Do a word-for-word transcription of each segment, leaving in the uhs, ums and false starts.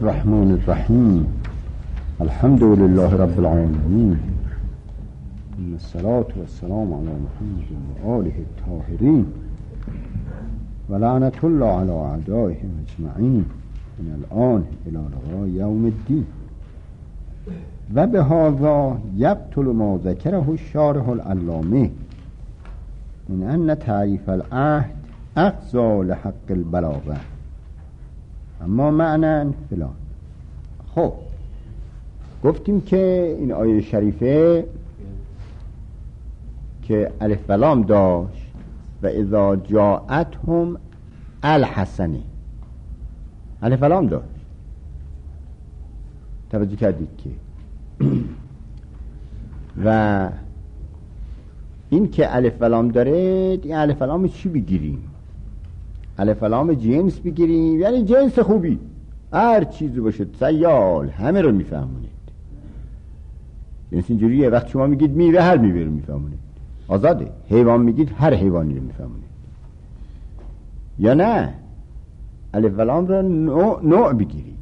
الرحمن الرحیم الحمد لله رب العالمین الصلاة والسلام علی محمد و آله الطاهرین و لعنت الله علی اعدائهم اجمعین من الان الی لقاء یوم الدین. و به هذا یبطل ما ذکره الشارح العلامه من ان تعریف العهد اقضا لحق البلاغه اما معنی فلان. خب گفتیم که این آیه شریفه که الف و لام داشت و اذا جاءتهم الحسنه الف و لام داشت. توجه کردید که و این که الف و لام داره، این الف و لام چی بگیریم؟ الف و لام جنس بگیریم، یعنی جنس خوبی، هر چیزی باشه سیال همه رو میفهمونید. جنس اینجوریه، وقتی شما میگید میوه هر میوه رو میفهمونید، آزاده. حیوان میگید هر حیوانی رو میفهمونید. یا نه، الف و لام رو نوع, نوع بگیرید.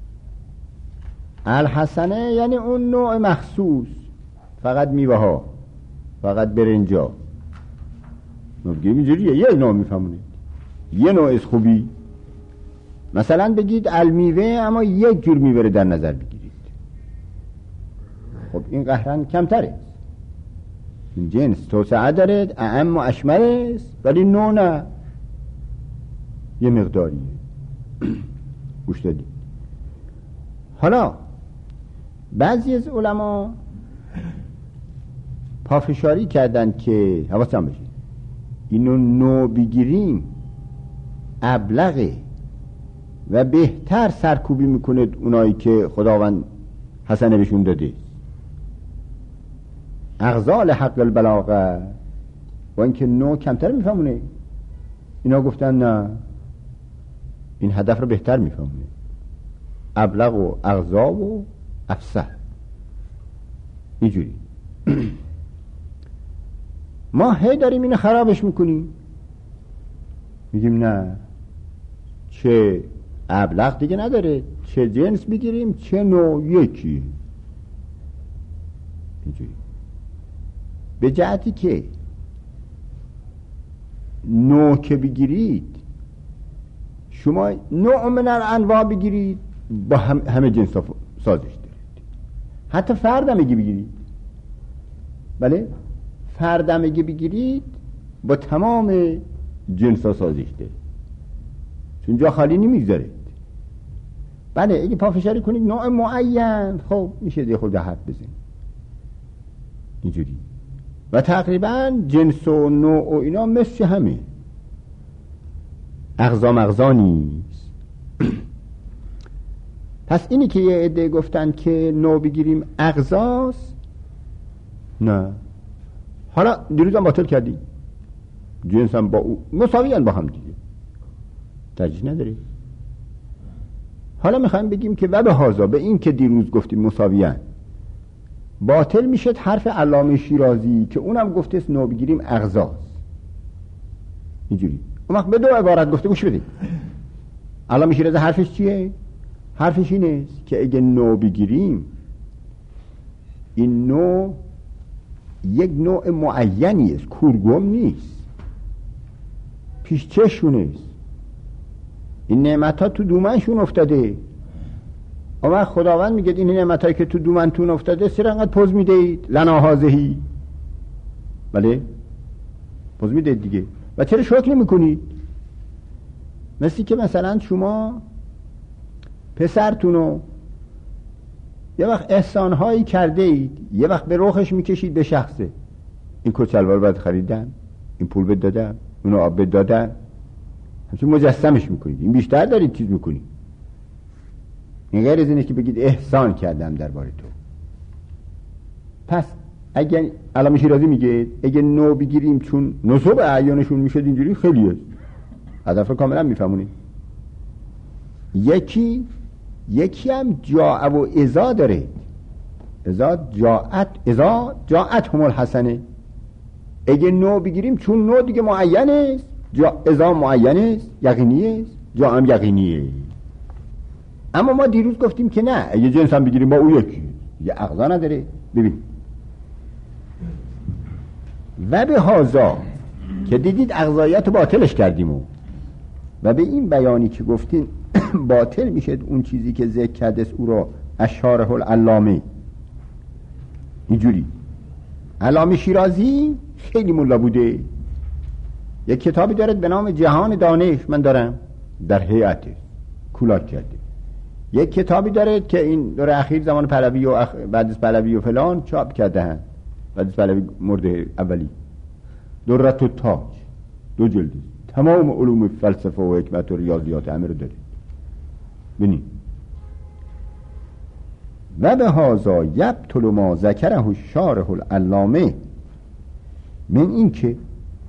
الحسنه یعنی اون نوع مخصوص، فقط میوه ها، فقط برنجا. نوع بگیریم اینجوریه، یه نوع میفهمونید، یه نوع از خوبی. مثلا بگید المیوه اما یک جور میوه رو در نظر بگیرید، خب این قهرن کمتره. این جنس توسعه داره، اعم و اشمل است، ولی نوع نه، یه مقداریه. گوش دادید؟ حالا بعضی از علما پافشاری کردن که حواستان باشه اینو نوع بگیریم ابلغه و بهتر سرکوبی میکنه اونایی که خداوند حسنه بهشون داده، اغزال حق البلاغه. و اینکه نوع کمتر میفهمونه، اینا گفتن نه، این هدف رو بهتر میفهمونه، ابلغ و اغزا و افصح. اینجوری ما هی داریم اینو خرابش میکنیم، میگیم نه، چه ابلغ دیگه نداره، چه جنس بگیریم چه نوع یکی. اینجوری به جهتی که نوع که بگیرید، شما نوع من الانواع بگیرید با هم همه جنس سازش دارید. حتی فردمگی بگیرید، بله فردمگی بگیرید با تمام جنس ها سازش دارید، چون جا خالی نمیگذارید. بله اگه پافشاری کنید نوع معین، خب میشه دیگه خود حد بزنید اینجوری. و تقریبا جنس و نوع و اینا مثل همه، اغزا مغزا نیست. پس اینی که یه عده گفتن که نوع بگیریم اغزاست، نه. حالا دیروز هم باطل کردی، جنس هم با او مساویان با هم دیگه، ترجیح نداری. حالا میخوایم بگیم که و به هازا، به این که دیروز گفتیم مساویان، باطل میشد حرف علامه شیرازی که اونم گفته است نوع بگیریم اغزاست. اینجوری اون وقت به دو عبارت گفته، گوش بدید. علامه شیرازی حرفش چیه؟ حرفش اینه که اگه نوع بگیریم، این نوع یک نوع معینی است، کورگم نیست، پیش چشونه است. این نعمت ها تو دومنشون افتاده. اما خداوند میگه این نعمت هایی که تو دومنتون افتاده سر انقدر پوز میدهید لناهازهی، بله پوز میدهید دیگه. و چرا شکر نمیکنید؟ مثلی که مثلا شما پسرتونو یه وقت احسانهایی کرده اید، یه وقت به رخش میکشید به شخصه، این کچلوار باید خریدن، این پول بد دادن، اونو آب بد دادن، همچون مجسمش میکنید. این بیشتر دارید چیز میکنید. این غیر از اینه که بگید احسان کردم درباره تو. پس اگه علامه شیرازی میگه اگه نو بگیریم چون نصب اعیانشون میشد اینجوری، خیلی است، هدف کاملا میفهمونید. یکی یکی هم جاء و ازا داره، ازا جاءت ازا جاءت هم الحسنه. اگه نو بگیریم چون نو دیگه معین است، جا ازا معین است، یقینی است، جا هم یقینیه. اما ما دیروز گفتیم که نه، یه جنس هم بگیریم با او یکی یه اغذا نداره. ببین و به هازا که دیدید اغذایت باطلش کردیم و و به این بیانی که گفتین باطل میشه اون چیزی که ذکر کرده او را اشاره العلامه. اینجوری علامه شیرازی خیلی ملا بوده، یک کتابی دارد به نام جهان دانش، من دارم در هیئت کولاک کرده. یک کتابی دارد که این دور اخیر زمان پهلوی و اخ... بعد از پهلوی و فلان چاپ کرده هست، بعد از پهلوی مرده اولی، درت و تاج، دو جلدی، تمام علوم فلسفه و حکمت و ریاضیات همه رو داره. ببین و به هازا یبطل ما ذکره الشارح العلامه من این که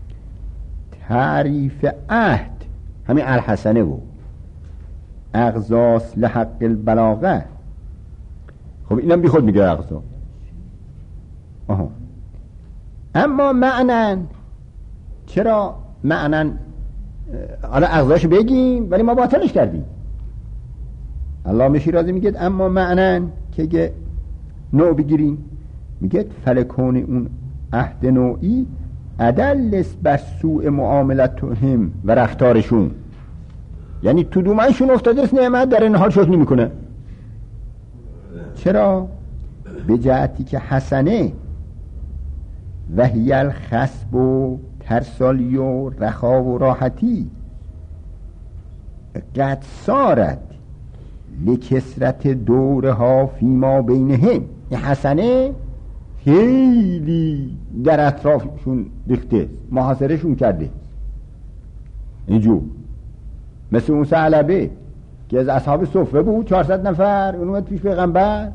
تعریف عهد همین الحسنه و اغذاس لحق البلاغه. خب اینم بی خود میگه اغذا. آها اما معنن چرا معنن حالا اغذاشو بگیم ولی ما باطلش کردیم. علامه شیرازی میگه اما معنن که گه نوع بگیریم، میگه فلکون اون عهد نوعی ادلس بر سوء معاملتهم و رفتارشون، یعنی تو دومنشون افتاده است نعمت در این حال شکر نمی کنه. چرا؟ به جهتی که حسنه و هی الخسب و ترسالی و رخا و راحتی قد سارت لکسرت دورها فیما بینهم. این حسنه خیلی در اطرافشون ریخته، محاصرهشون کرده. اینجور مثل اون ثعلبه که از اصحاب صفه بود، چهارصد نفر، اون اومد پیش پیغمبر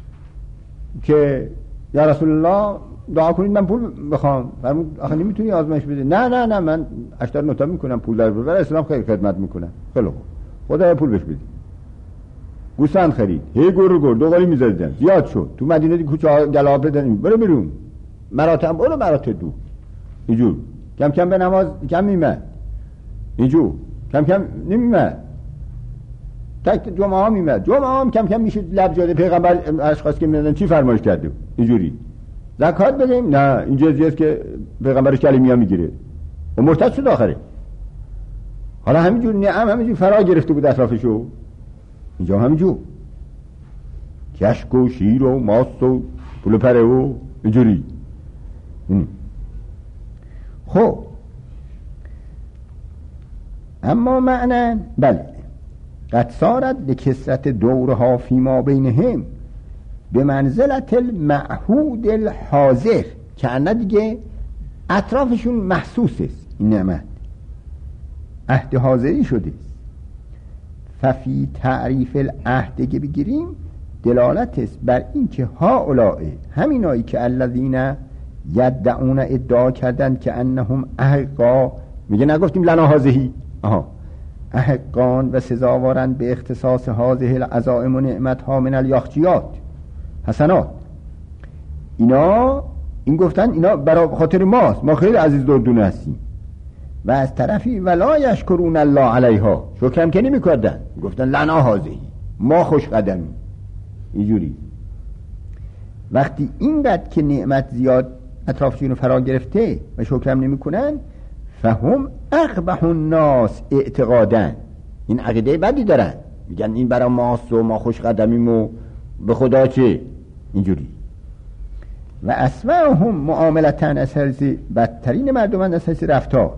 که یا رسول الله دعا کنید من پول بخوام. فرمود آخه نمیتونی آزمایش بده؟ نه نه نه من اشتر نوتا میکنم، پول در ببر، اسلام خیلی خدمت میکنم. خیلی خوب، خدا پول بهش بده. گوسفند خرید، هی گور گور دوغالی میزدن، زیاد شد تو مدینه دی کوچه گلاب بدن، برو بیرون مراتب، برو مراتب دو. اینجور کم کم به نماز کم میمد، اینجور کم کم نمیمد، تک جمعه ها میمد، جمعه ها کم کم میشه لب جاده پیغمبر اشخاص که میدن چی فرمایش کرده اینجوری زکات بدیم، نه این جزیه که پیغمبر کلمی ها میگیره و مرتد شد آخره. حالا همینجور نعم همینجور فرا گرفته بود اطرافشو، اینجا همینجور کشک و شیر و ماست و پول پره و اینجوری. خب اما معنی بله قد سارت لکسرت دورها فیما بینهم به منزلت المعهود الحاضر، که انا دیگه اطرافشون محسوس است این نعمت، عهد حاضری شده است. ففی تعریف العهد که بگیریم دلالت است بر این که هؤلاء همینایی که الذین یدعون ادعا کردن که انهم احقا، میگه نگفتیم لنا هذهی، آها احقان و سزاوارند به اختصاص هذه العزائم و نعمت ها من الیاخجیات حسنات. اینا این گفتن اینا برای خاطر ماست، ما خیلی عزیز دردونه هستیم. و از طرفی ولا یشکرون الله علیها، شکر هم که نمی کردن، گفتن لنا هذهی، ما خوش قدمی. اینجوری وقتی اینقدر که نعمت زیاد اطرافشون رو فرا گرفته و شکر هم نمی کنن، فهم اقبح الناس اعتقادن، این عقیده بدی دارن، میگن این برای ماست و ما خوش قدمیم و به خدا چه اینجوری. و اسوأهم معاملتن، از حیث بدترین مردمان از حیث رفتار.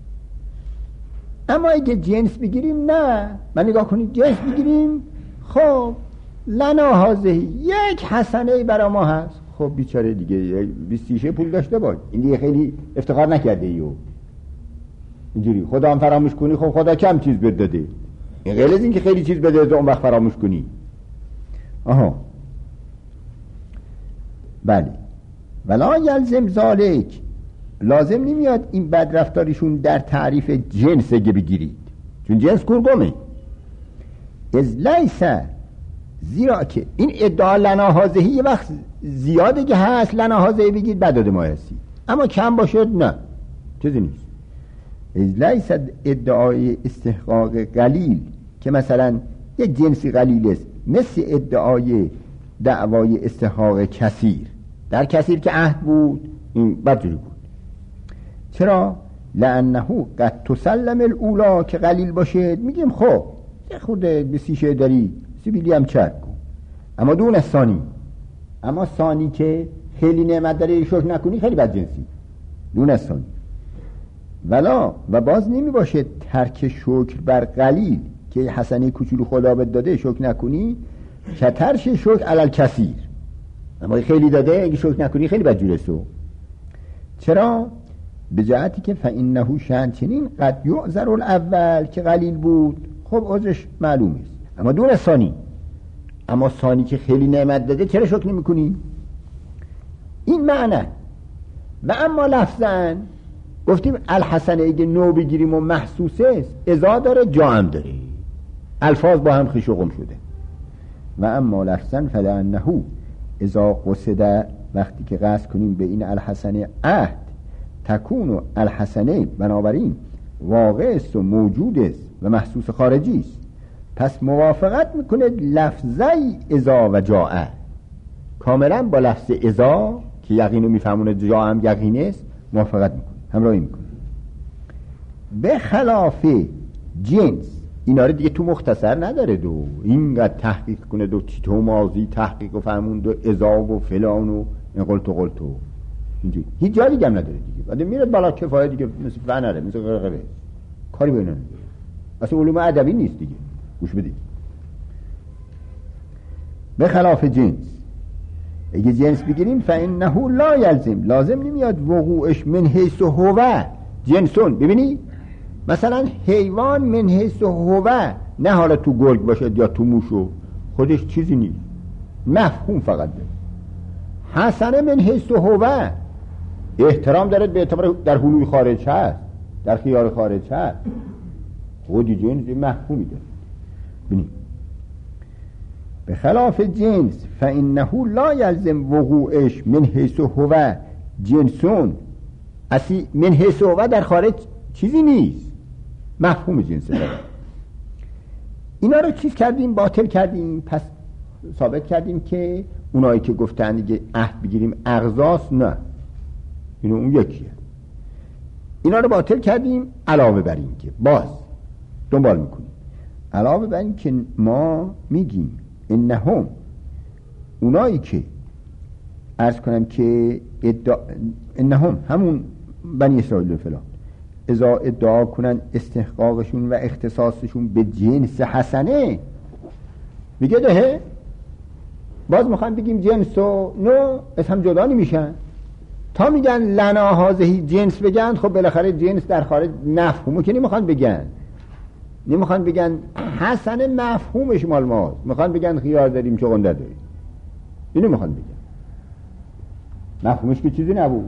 اما اگه جنس بگیریم نه، من نگاه کنید جنس بگیریم، خب لنا هذهی یک حسنه برای ما هست، خب بیچاره دیگه بیست شیشه پول داشته باش، این دیگه خیلی افتخار نکرده ایو اینجوری، خدا هم فراموش کنی، خب خدا کم چیز بد داده، این غیر از این که خیلی چیز بده تو اون وقت فراموش کنی. آها بله ولا یلزم ذالک، لازم نمیاد این بد رفتاریشون در تعریف جنس اگه بگیرید، چون جنس گرگمه. از لیسه، زیرا که این ادعا لنا هذهی یه وقت زیاده که هست، لنا هذهی بگید بداده ما هستی، اما کم باشد نه چیزی نیست. از لیسه ادعای استحقاق قلیل که مثلا یک جنسی قلیل است، مثل ادعای دعوای استحقاق کثیر. در کثیر که عهد بود این بدجوری بود. چرا؟ لانه قد تسلم الاولا، که قلیل باشه میگیم خب یه خورده به سیشه داری سیبیلی هم چک کن، اما دون ثانی، اما ثانی که خیلی نعمت داره شکر نکنی خیلی بدجنسی. دون ثانی ولا و باز نمی باشه ترک شکر بر قلیل که حسنه کوچولو خدا بهت داده شکر نکنی، که ترش شکر علل کثیر، اما خیلی داده اگه شکر نکنی خیلی بدجوره. سو چرا؟ به جهتی که فإنه شأن چنین قد یعذر الاول، که قلیل بود خب عذرش معلوم است، اما دون ثانی، اما ثانی که خیلی نعمت داده چرا شکر نمی کنی؟ این معنی. و اما لفظاً گفتیم الحسنه اگه نو بگیریم و محسوسه است، ازا داره جا هم داره، الفاظ با هم خیش و قم شده. و اما لفظاً فلانه ازا قصده، وقتی که قصد کنیم به این الحسنه عهد، تکون و الحسنه بنابراین واقع است و موجود است و محسوس خارجی است، پس موافقت میکنه لفظی ازا و جاء کاملا با لفظ ازا که یقینو میفهمونه جا هم یقین است موافقت میکنه، همراهی میکنه. به خلاف جنس اینا رو دیگه تو مختصر نداره، دو اینقدر تحقیق کنه، دو تو ماضی تحقیق و فرمون، دو ازا و فلان و این قلتو قلتو اینجوری هیچ جا دیگه هم نداره دیگه. بعد میره بالا کفایه دیگه، مثل فنره، مثل غرغره، کاری به اینا نداره. اصلا علوم ادبی نیست دیگه، گوش بدید. به خلاف جنس اگه جنس بگیریم فإنه لا یلزم، لازم نمیاد وقوعش من حیث هو جنسون. ببینی مثلا حیوان من حیث هو، نه حالا تو گرگ باشد یا تو موشو، خودش چیزی نیست، مفهوم فقط داره. حسنه من حیث هو احترام داره به اعتبار در حلوی خارج هست، در خیال خارج هست، خودی جنس مفهومی داره. ببینید به خلاف جنس فإنه لا یلزم وقوعش من حیث هو جنسون، اصلی من حیث هو در خارج چیزی نیست، مفهوم جنس داره. اینا رو چیز کردیم، باطل کردیم، پس ثابت کردیم که اونایی که گفتن دیگه عهد بگیریم اغذاست، نه، اینو اون یکیه. اینا رو باطل کردیم، علاوه بر این که باز دنبال میکنیم، علاوه بر این که ما میگیم انهم اونایی که عرض کنم که ادعا انهم همون بنی اسرائیل فلان ازا ادعا کنن استحقاقشون و اختصاصشون به جنس حسنه، میگه ده باز میخوان بگیم جنس و نوع از هم جدا نمیشن، تا میگن لنا هازهی جنس بگن، خب بالاخره جنس در خارج مفهومو که نمیخوان بگن، نمیخوان بگن حسنه مفهومش مال ماست، میخوان بگن خیار داریم چه گنده داریم، اینو میخوان بگن، مفهومش که چیزی نبود.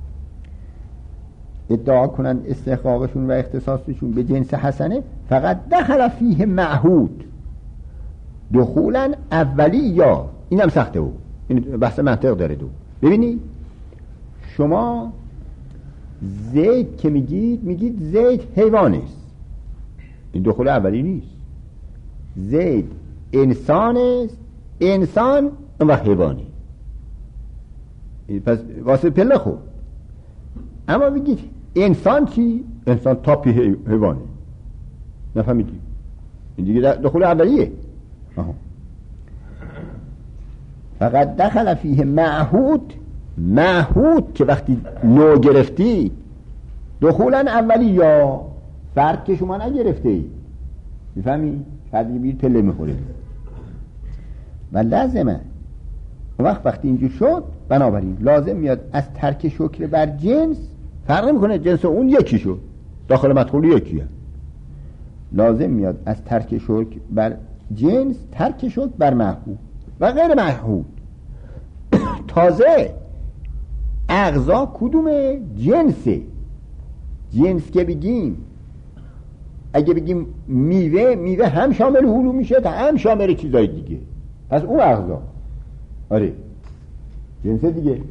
ادعا کنن استحقاقشون و اختصاصشون به جنس حسنه، فقط دخل فیه معهود دخولا اولی، یا این هم سخته بود، این بحث منطق داره. دو ببینید شما زید که میگید میگید زید حیوان است، این دخول اولی نیست. زید انسان است، انسان اون وقت حیوانی، پس واسه پله خوب. اما بگید انسان چی؟ انسان تاپی حیوانی، نفهمیدی؟ این دیگه دخول اولیه. آها. فقط دخل فیه معهود، معهود که وقتی نو گرفتی دخولا اولی، یا فرد که شما نگرفته ای، میفهمی؟ فردی بیر پله میخوره و لازمه وقت وقتی اینجور شد، بنابراین لازم میاد از ترک شکر بر جنس، فرق میکنه جنس اون یکی شد، داخل مدخول یکیه، لازم میاد از ترک شکر بر جنس ترک شکر بر معهود و غیر معهود. تازه اغذا کدومه؟ جنسه. جنس که بگیم، اگه بگیم میوه، میوه هم شامل حلو میشه تا هم شامل چیزای دیگه، پس اون اغذا، آره جنس دیگه.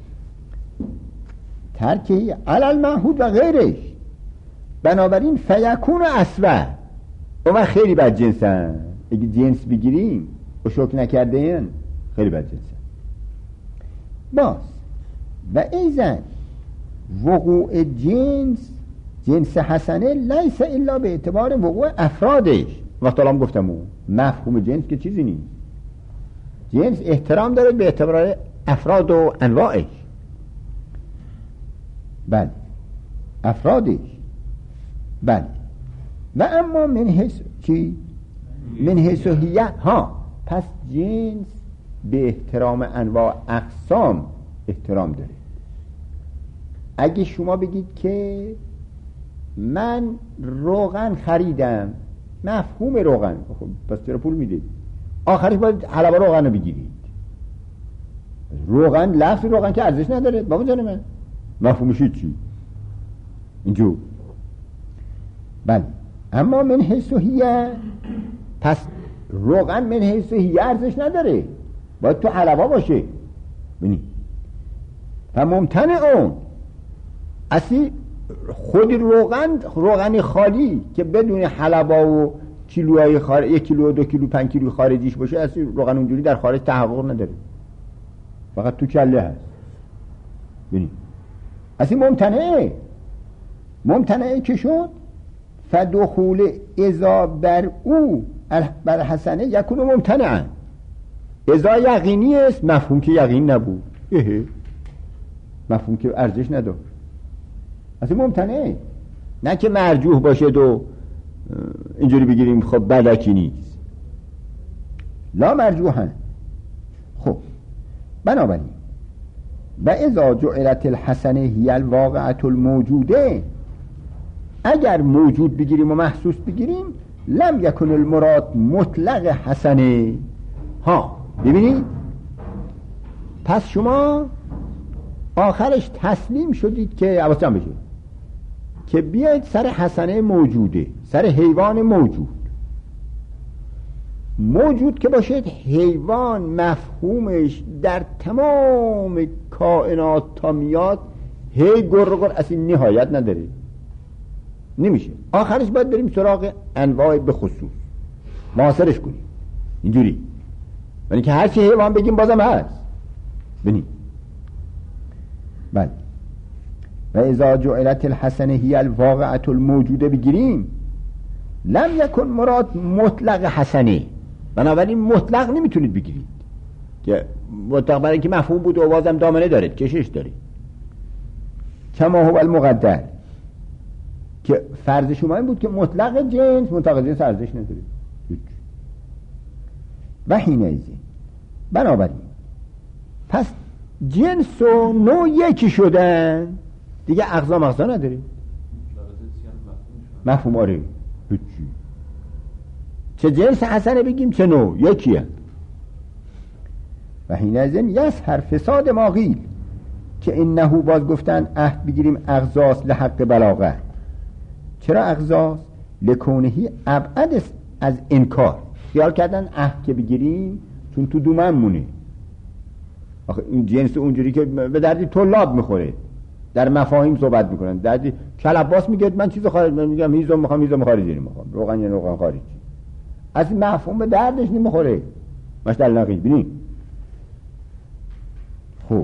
ترکه علل معهود و غیرش، بنابراین فیکون اصوه، اون خیلی بد جنسن، اگه جنس بگیریم و شکر نکرده این خیلی بد جنسه. باز و ایزن وقوع جنس جنس حسنه لیس الا به اعتبار وقوع افرادش. وقت الان گفتم اون مفهوم جنس که چیزی نیست. جنس احترام داره به اعتبار افراد و انواعش. بله افرادش. بله و اما من حیث چی؟ من حیث هیه ها. پس جنس به احترام انواع اقسام احترام داره. اگه شما بگید که من روغن خریدم، مفهوم روغن، خب پس چرا پول میدید؟ آخرش باید حلبا روغن رو بگیرید. روغن، لفظ روغن که ارزش نداره بابا جان من، مفهومش چی؟ اینجور. بله اما من حیث هیه، پس روغن من حیث هیه ارزش نداره، باید تو حلبا باشه. ببینید و ممتنع اون اصلی خود روغن، روغن خالی که بدون حلبا و کیلوهای خارج، یک کیلو دو کیلو پنج کیلو خارجیش باشه، اصلی روغن اونجوری در خارج تحقق نداره، فقط تو کله هست. ببینید اصلی ممتنعه. ممتنعه که شد فدخول اذا بر او بر حسنه یکون ممتنعا. اذا یقینی است، مفهوم که یقین نبود، اهه مفهوم که ارزش نداشت، اصلا ممتنعه. نه که مرجوح باشه و اینجوری بگیریم خب بلکی نیست، لا مرجوحن. خب بنابراین و اذا جعلت الحسنه هی الواقعه الموجوده، اگر موجود بگیریم و محسوس بگیریم، لم یکن المراد مطلق حسنه. ها ببینید پس شما آخرش تسلیم شدید که عوضم بشه که بیاید سر حسنه موجوده، سر حیوان موجود موجود که باشد، حیوان مفهومش در تمام کائنات تا میاد هی گر گر اصلا نهایت نداره، نمیشه. آخرش باید بریم سراغ انواع به خصوص محاصرش کنیم اینجوری، یعنی که هر چی حیوان بگیم بازم هست. ببینید بله و اذا جعلت الحسنه هی الواقعه الموجوده بگیریم، لم یکن مراد مطلق حسنه. بنابراین مطلق نمیتونید بگیرید که مطلق برای که مفهوم بود و بازم دامنه دارید، کشش دارید. کما هو المقدر، که فرض شما این بود که مطلق جنس مطلق جنس ارزش نداره. و حینئذ بنابراین پس جنس و نوع یکی شدن دیگه، اقسام اقسام نداره. مفهوم آره هیچی، چه جنس حسنه بگیم چه نوع یکیه. و حینئذ یظهر فساد ما قیل، که انه باز گفتن عهد بگیریم اغذاس لحق بلاغه. چرا اغذاس؟ لکونهی ابعد از انکار. خیال کردن عهد که بگیریم چون تو دومن مونه. آخه این جنس اونجوری که به دردی طلاب میخوره، در مفاهیم صحبت میکنن. دردی کلباس میگه من چیز خارج، من میگم هیزم میخوام هیزم خارجی نمیخوام، روغن یا روغن خارجی، از این مفهوم به دردش نمیخوره. مشتل نقید بینید. خب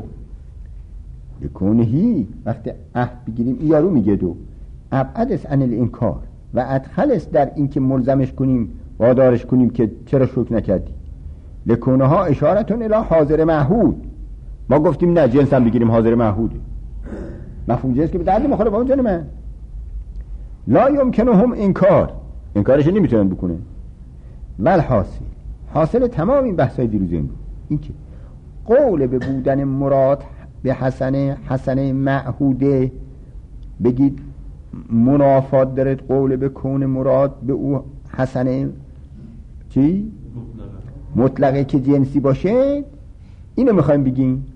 لکونهی وقتی عهد بگیریم یارو میگه دو ابعدس عن الانکار و ادخلس در این که ملزمش کنیم وادارش کنیم که چرا شکر نکردی. لکونه ها اشارتون الی حاضر معهود. ما گفتیم نه جنس هم بگیریم حاضر معهوده، مفهوم جنس که به درد مخوره بابا جان من. لا یمکنهم انکار، انکارش نمیتونن بکنن. ول حاصل، حاصل تمام این بحثای دیروز این بود این که قول به بودن مراد به حسنه حسنه معهوده بگید منافات دارد قول به کون مراد به او حسنه چی؟ مطلقه که جنسی باشه. اینو میخوایم بگیم،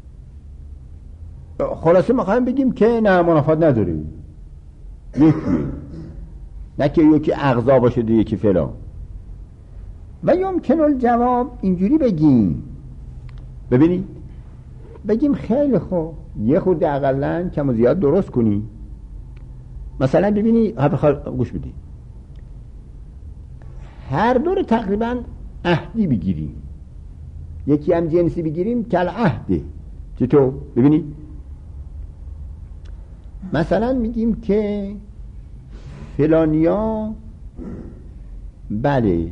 خلاصه میخوایم بگیم که نه منافات نداره، یکی نه که یکی اغذا باشه دیگه یکی فلان. و یمکن الجواب اینجوری بگیم، ببینید بگیم خیلی خوب یه خورده اقلن کم و زیاد درست کنی. مثلا ببینی گوش بدی، هر دو رو تقریبا عهدی بگیریم، یکی هم جنسی بگیریم کل عهده. چطور؟ ببینید مثلا میگیم که فلانیا بله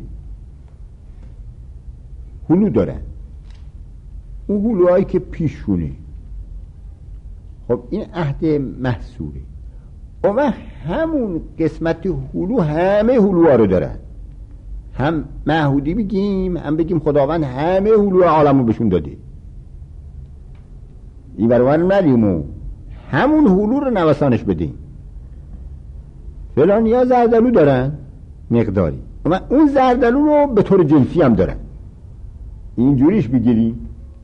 هلو دارن، اون هلوهایی که پیشونه، خب این عهد محصوره. اون وقت همون قسمت هلو همه هلوها رو دارن، هم معهودی بگیم هم بگیم خداوند همه هلو عالمو بهشون داده. این برابر ندیمو همون هلو رو نوسانش بدیم. فلانیا زردالو دارن مقداری، اما اون زردالو رو به طور جنسی هم دارن. اینجوریش بگیری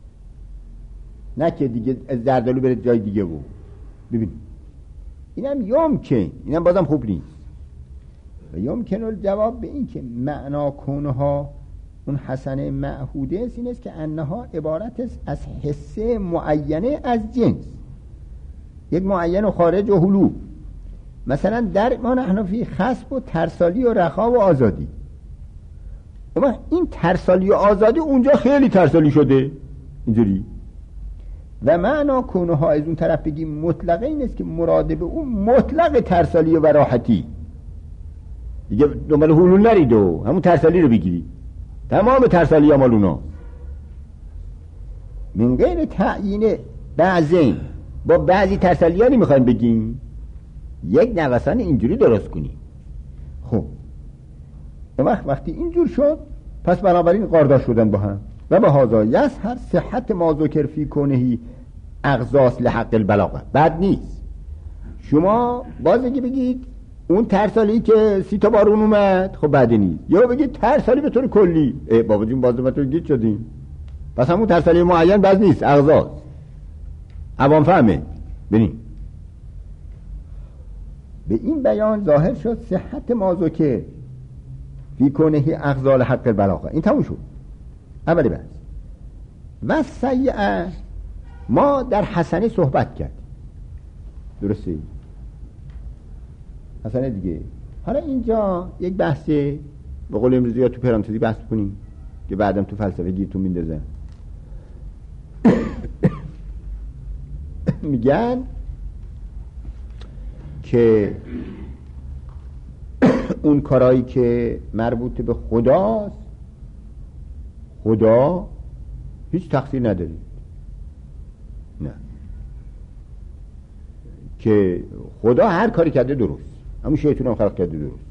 نه که دیگه زردالو بره جای دیگه. بود ببین اینم یمکن، اینم بازم خوب نیست. و یمکن الجواب به این که معنا کونها اون حسن معهوده است، این است که انها عبارت است از حسه معینه از جنس، یک معین و خارج و هلو. مثلا در ما نحن فی خصب و ترسالی و رخا و آزادی، اما این ترسالی و آزادی اونجا خیلی ترسالی شده اینجوری. و معنا کونها از اون طرف بگیم مطلقه، این است که مراد به اون مطلق ترسالی و راحتی دیگه، دنبال هلو نرید و همون ترسالی رو بگیری، تمام ترسالی مال اونا من غیر تعیین بعضین. با بعضی ترسالی ها نمیخوایم بگیم، یک نوسان اینجوری درست کنیم. خب وقت وقتی اینجور شد پس بنابراین قارداش شدن با هم. و به هذا یظهر صحت ما ذکر فی کونهی اغذاس لحق البلاغه. بد نیست شما باز اگه بگید اون ترسالی که سی تا بارون اومد، خب بد نیست. یا بگید ترسالی به طور کلی، ای بابا جون باز به طور گیت شدیم، پس همون ترسالی معین بد نیست، اغذاس عوام فهمه. ببین به این بیان ظاهر شد صحت ما ذکر فی کونهی اغذال حق البلاغه. این تموم شد اولی بحث. و سیئه ما در حسنه صحبت کردیم، درسته؟ حسنه دیگه. حالا اینجا یک بحث به قول امروزی یا تو پرانتزی بحث کنیم که بعدم تو فلسفه گیرتون میندازن. میگن که اون کارایی که مربوط به خداست، خدا هیچ تقصیر نداره. نه، که خدا هر کاری کرده درست، همون شیطان هم خلق کرده درست.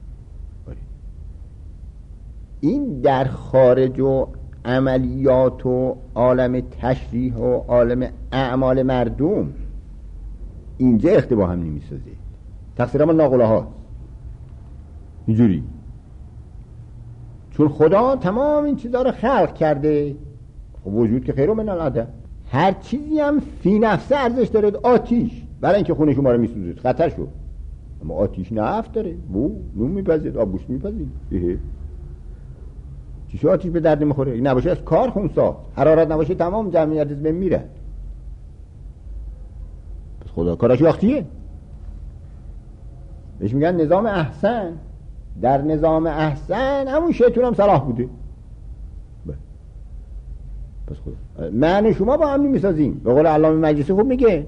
این در خارج و عملیات و عالم تشریح و عالم اعمال مردم اینجا اشتباه هم نمیسازه، تقصیر هم ناقله ها اینجوری. چون خدا تمام این چیزها رو خلق کرده، خب وجود که خیرو من العدم، هر چیزی هم فی نفسه ارزش داره. آتیش برای اینکه خونه شما رو میسوزه خطر شد، اما آتیش نفت داره، بو نون میپزید، آبگوشت میپزید. چی شو آتیش به درد نمیخوره؟ این نباشه از کار خون ساخت، حرارت نباشه تمام جمعیت از بین میره. پس خدا کاراش وقتیه، بهش میگن نظام احسن. در نظام احسن همون شیطون هم صلاح بوده. پس خدا من و شما با هم نمیسازیم. به قول علامه مجلسی خوب میگه،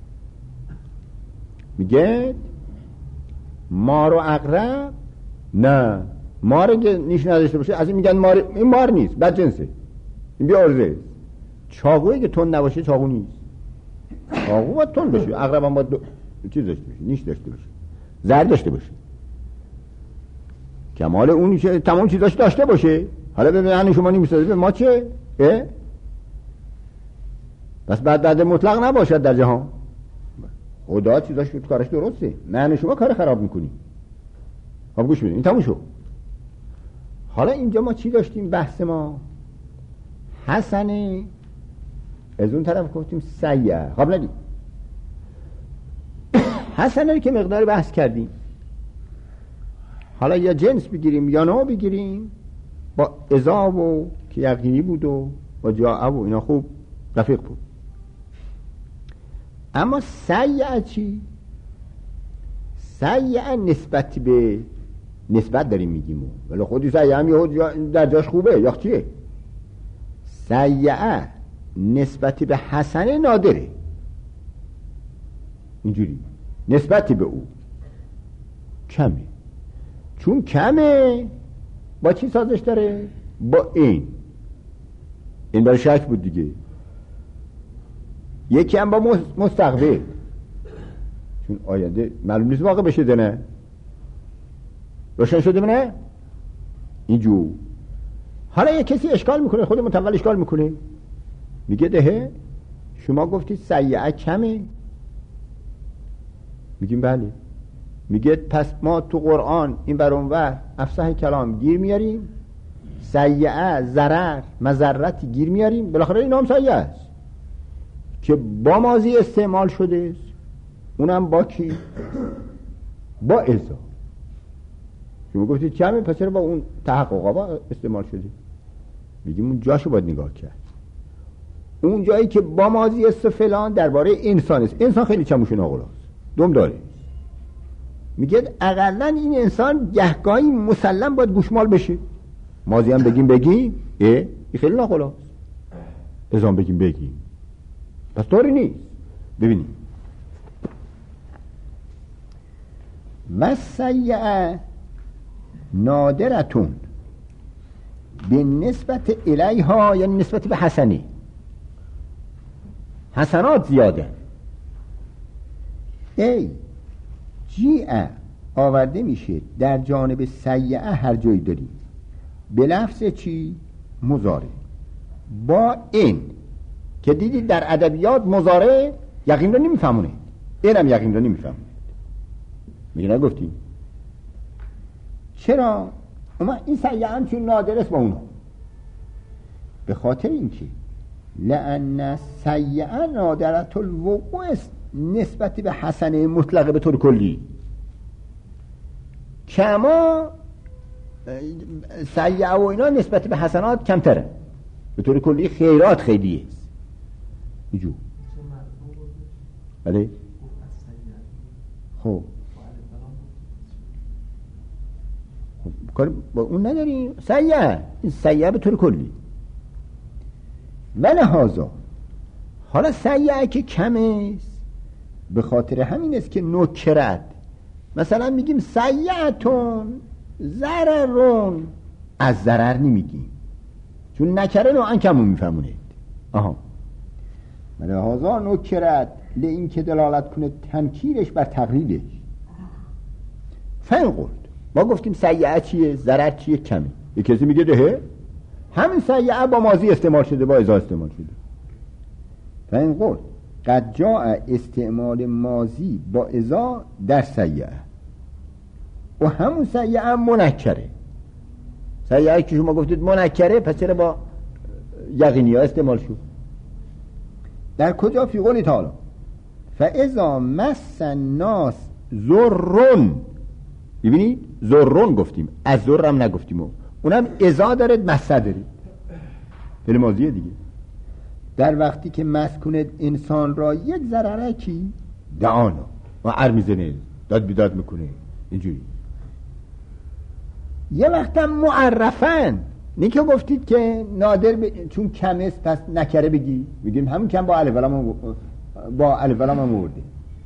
میگه مار و عقرب، نه مار که نیش نداشته باشه از این میگن مار، این مار نیست، بد جنسه، این بیارزه. چاقویی که تند نباشه چاقو نیست، چاقو باید تند باشه، عقرب هم باید دو... چیز داشته باشه، نیش داشته باشه، زر داشته باشه، کمال اون که تمام چیزاش داشته باشه. حالا ببینن شما نمیسازید، به ما چه؟ اه؟ پس بعد بعد مطلق نباشد در جهان. خدا چیزاش تو کارش درسته، من شما کار خراب میکنیم. خب گوش بدین، این تموم شد. حالا اینجا ما چی داشتیم؟ بحث ما حسنه، از اون طرف گفتیم سیئه. خب ندید حسنه که مقدار بحث کردیم. حالا یا جنس بگیریم یا نوع بگیریم، با اذا و که یقینی بود و با جاء و اینا خوب رفیق بود. اما سیئه چی؟ سیئه نسبت به نسبت داریم میگیم، ولی خودی سیعه هم یه در جاش خوبه یا چیه؟ سیعه نسبتی به حسنه نادره، اینجوری نسبتی به او کمه. چون کمه با چی سازش داره؟ با این. این برای شک بود دیگه. یکی هم با مستقبل، چون آینده معلوم نیست واقع بشه نه. روشن شده نه؟ اینجور. حالا یه کسی اشکال میکنه، خود متول اشکال میکنه، میگه دهه شما گفتید سیعه کمه. میگیم بله. میگه پس ما تو قرآن این بر اون ور افصح کلام گیر میاریم، سیعه ضرر مضرتی گیر میاریم، بالاخره این هم سیعه است که با ماضی استعمال شده است، اونم با کی؟ با ازا. شما گفتید کمه، پس چرا با اون تحقق با استعمال شده؟ میگیم اون جاشو باید نگاه کرد. اون جایی که با ماضی است فلان درباره انسان است. انسان خیلی چموش ناقلاست، دم داره. میگه اقلن این انسان گهگاهی مسلم باید گوشمال بشه. ماضی هم بگیم بگیم اه این خیلی ناقلاست، ازام بگیم بگیم پس طوری نیست. ببینیم و سیعه نادرتون به نسبت الیها، یعنی نسبت به حسنه. حسنات زیاده. ای جیعه آورده میشه در جانب سیعه هر جایی داریم به لفظ چی؟ مضارع. با این که دیدید در ادبیات مضارع یقین رو نمیفهمونه، اینم یقین رو نمیفهمونه. میگه نگفتیم چرا؟ اما این سیعه هم چون نادر است با اونها، به خاطر اینکه لأن سیعه نادرت الوقوع است نسبت به حسنه مطلقه به طور کلی. کما سیعه و اینا نسبت به حسنات کمتره، به طور کلی خیرات خیلیه است. اینجور بله. خب کار با اون نداریم. سیعه سیعه به طور کلی. ولهذا حالا سیعه که کم است به خاطر همین است که نکرت. مثلا میگیم سیعتون ضررون، از ضرر نمیگیم چون نکره نوعا کمون میفهمونه. آها ولهذا نکرت لئین که دلالت کنه تنکیرش بر تقریبش. فین قلت ما گفتیم سیعه چیه؟ ضرر چیه؟ کمه. یک کسی میگه دهه همین سیعه با ماضی استعمال شده، با ازا استعمال شده. فین قلت قد جاء استعمال ماضی با ازا در سیعه و همون سیعه منکره. سیعه که شما گفتید منکره، پس چرا با یقینی ها استعمال شد؟ در کجا؟ فی قولی تعالی فاذا مس الناس ضرٌ. ببینید ضرٌ گفتیم، از ضر هم نگفتیم، اونم ازا داره مس داره، فعل ماضیه دیگه. در وقتی که مس کند انسان را یک ضرره کی دعانا و عر میزنه، داد بیداد میکنه، اینجوری. یه وقت هم معرفن، نه که گفتید که نادر ب... چون کم است پس نکره بگی، بگیم همون کم با الف لام با الف لام آورده.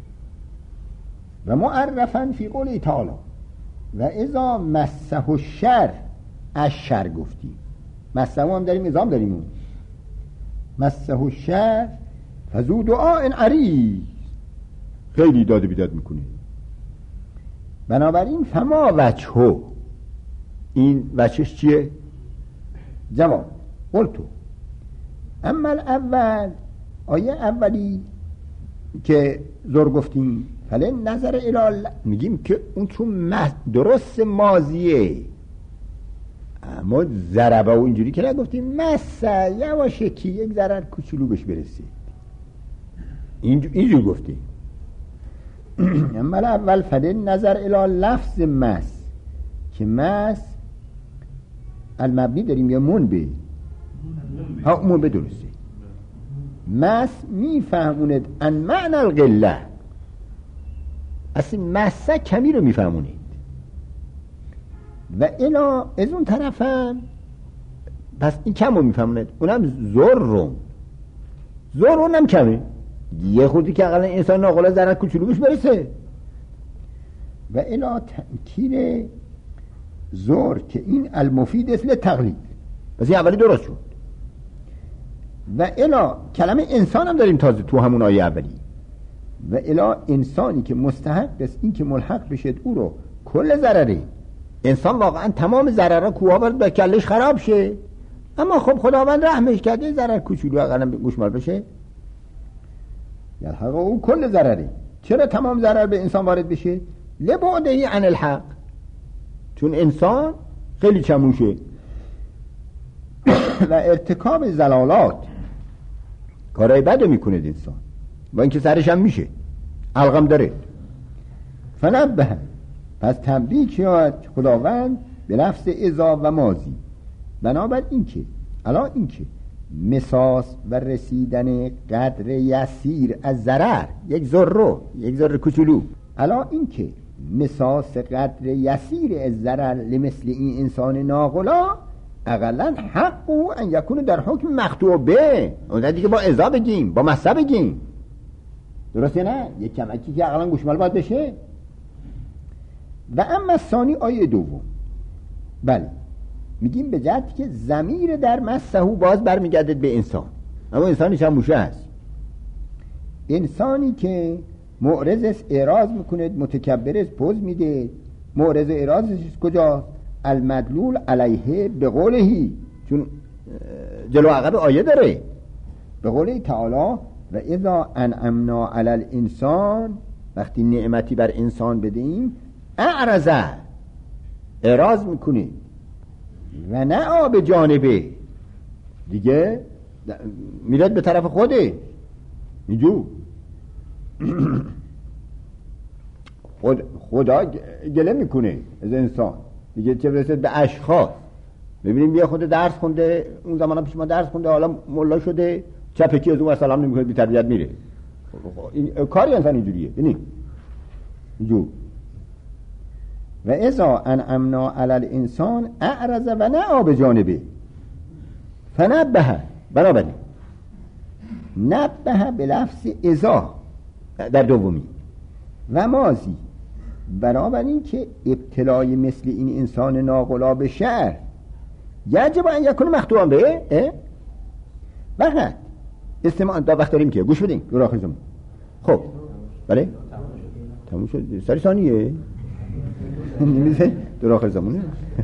و معرفن فی قولی تعالی و اذا مسه الشر، الشر گفتیم، مسه هم داریم ازام داریم، اون مسه الشر فذو دعاء عریض، خیلی داد بیداد میکنه. بنابراین فما وجهه، این وجهش چیه؟ جواب قلتو اما الاول، آیه اولی که زور گفتیم فله نظر الی، میگیم که اون چون درست ماضیه، اما ضربه و اینجوری که نگفتیم، مسه یواشه که یک ضرر کوچولو بهش برسه، اینجور گفتیم. اما الاول فله نظر الی لفظ مس، که مس المبنی داریم یا منبه؟ ها منبه درسته. مس میفهموند ان معنی القله، اصلا مسه کمی رو میفهمونید. و الا از اون طرفم پس این کم رو میفهمند، اونم زور رو زور اونم کمه یه خودی که اقلا انسان ناقلا ضرر کوچولو بهش برسه. و الا تأکید زور که این المفید است لتقلید، پس این اولی درست شد. و الا کلمه انسان هم داریم تازه تو همون آیه اولی. و الا انسانی که مستحق است این که ملحق بشد او رو کل ضرره، انسان واقعا تمام ضررها کوها باید به کلش خراب شه، اما خب خداوند رحمش کرده ضرر کوچولو اقلا گوشمال بشه، یلحق او کل ضرره. چرا تمام ضرر به انسان وارد بشه؟ لبعدهی عن الحق، چون انسان خیلی چموشه و ارتکاب زلالات کارهای بد میکنه انسان و اینکه سرش هم میشه علقم داره. فنبه، پس تنبیه شد خداوند به لفظ اذا و ماضی، بنابر این که الان این که مساس و رسیدن قدر یسیر از ضرر، یک ذره یک ذره کوچولو، الان این که مساس قدر یسیر از ضرر لمثل این انسان ناقلا اقلا حق او ان یکون در حکم مقطوع به، اون دیگه با اذا بگیم با مسا بگیم، درسته نه؟ یک کمکی که اقلا گوشمال باید بشه. و اما ثانی آیه دوم، بله میگیم به جهتی که ضمیر در مسهو باز برمیگردد به انسان، اما انسانی چموشه هست، انسانی که معرض است اعراض میکنه، متکبر است پوز میده. معرض اعراضش کجا؟ المدلول علیه به قولهی، چون جلو عقب آیه داره، به قوله تعالی و اذا انعمنا علی الانسان، وقتی نعمتی بر انسان بدهیم اعرض، اعراض میکنه و نه آب جانبه، دیگه میرد به طرف خوده اینجور خود خدا گله میکنه از انسان دیگه، چه برسد به اشخاص. ببینیم یه خود درس خونده، اون زمان هم پیش ما درس خونده، حالا ملا شده چپکی از اون سلام نمیکنه، بی تربیت میره. این کاری انسان اینجوریه. ببینیم اینجور و اذا انعمنا علی الانسان اعرض و نأى بجانبه فنبه، بنابراین نبه به لفظ اذا در دومی و ماضی، بنابراین که ابتلای مثل این انسان ناقلا به شر یجب ان یکون مقطوعا به وقت استماع دا وقت داریم که گوش بدیم دور آخر زمان. خب بله تموم شد، سری ثانیه نمیشه دور آخر زمانه